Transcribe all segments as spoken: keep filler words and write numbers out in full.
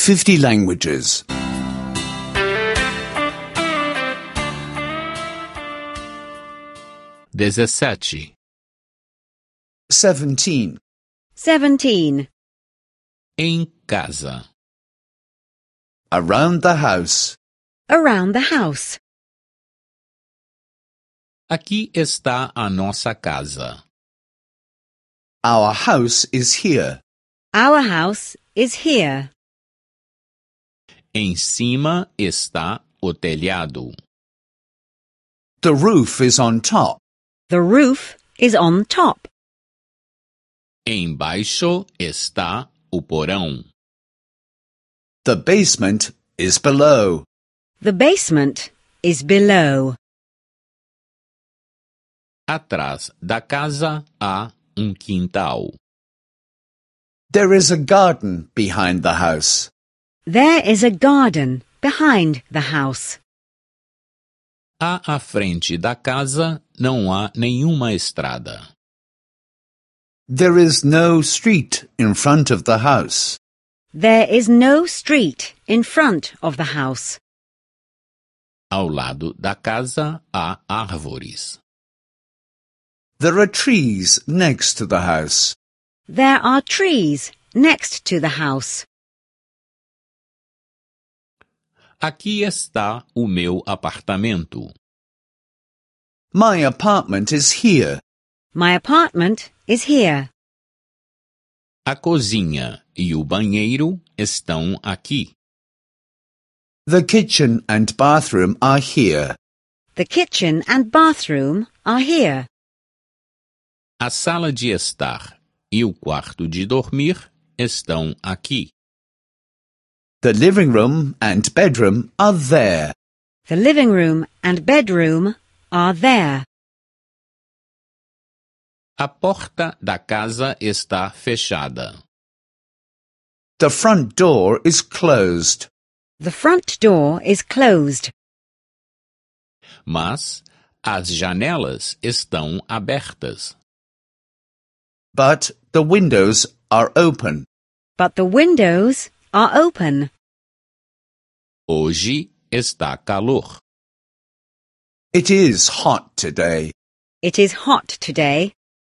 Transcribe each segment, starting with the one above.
fifty languages. dezessete, Seventeen. Seventeen. em casa, Around the house. Around the house. aqui está a nossa casa. Our house is here. Our house is here. Em cima está o telhado. The roof is on top. The roof is on top. Embaixo está o porão. The basement is below. The basement is below. Atrás da casa há um quintal. There is a garden behind the house. There is a garden behind the house. À à frente da casa não há nenhuma estrada. There is no street in front of the house. There is no street in front of the house. Ao lado da casa há árvores. There are trees next to the house. There are trees next to the house. Aqui está o meu apartamento. My apartment is here. My apartment is here. A cozinha e o banheiro estão aqui. The kitchen and bathroom are here. The kitchen and bathroom are here. A sala de estar e o quarto de dormir estão aqui. The living room and bedroom are there. The living room and bedroom are there. A porta da casa está fechada. The front door is closed. The front door is closed. Mas as janelas estão abertas. But the windows are open. But the windows are open. Hoje está calor. It is hot today. It is hot today.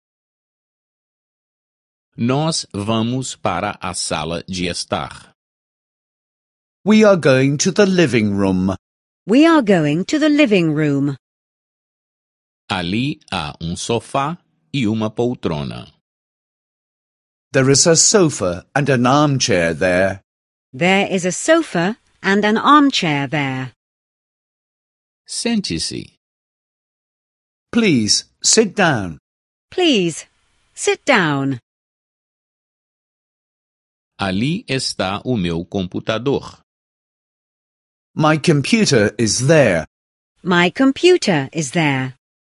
Nós vamos para a sala de estar. We are going to the living room. We are going to the living room. Ali há um sofá e uma poltrona. There is a sofa and an armchair there. There is a sofa and an armchair there. Sente-se. Please sit down. Please, sit down. Ali está o meu computador. My computer is there. My computer is there.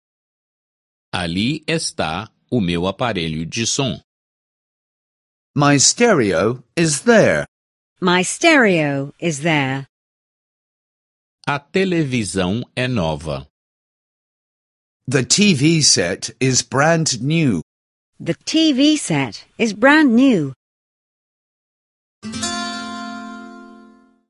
Ali está o meu aparelho de som. My stereo is there. My stereo is there. A televisão é nova. The T V set is brand new. The T V set is brand new.